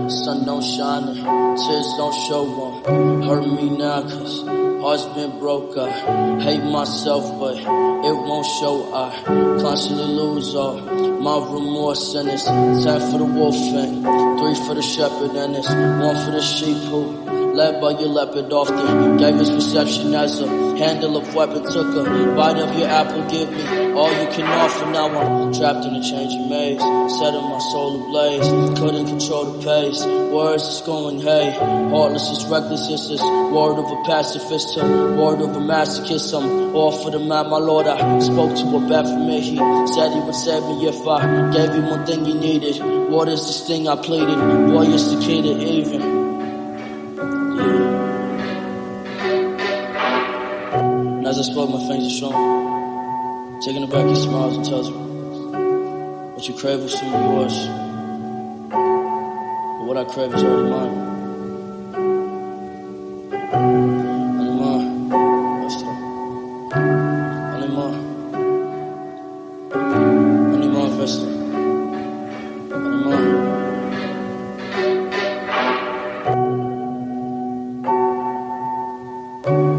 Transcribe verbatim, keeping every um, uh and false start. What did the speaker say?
sun don't shine, tears don't show on. Hurt me now, cause heart's been broke. I hate myself, but it won't show. I constantly lose all my remorse, and it's ten for the wolf and three for the shepherd, and it's one for the sheep who led by your leopard often gave his perception as a handle of weapon. Took a bite of your apple, give me all you can offer. Now I'm trapped in a changing maze, setting my soul ablaze. Couldn't control the pace, words is going hey. Heartless is reckless, it's this word of a pacifist to word of a masochist. I'm all for the man, my lord. I spoke to a bat for me, he said he would save me if I gave him one thing he needed. What is this thing I pleaded? Boy, it's the key to even. And as I spoke, my fingers are strong. Taking it back, he smiles and tells me, what you crave will soon be yours. But what I crave is already mine. Only mine. Let's talk. Only mine. Only mine, Vesta. Only mine. Thank you.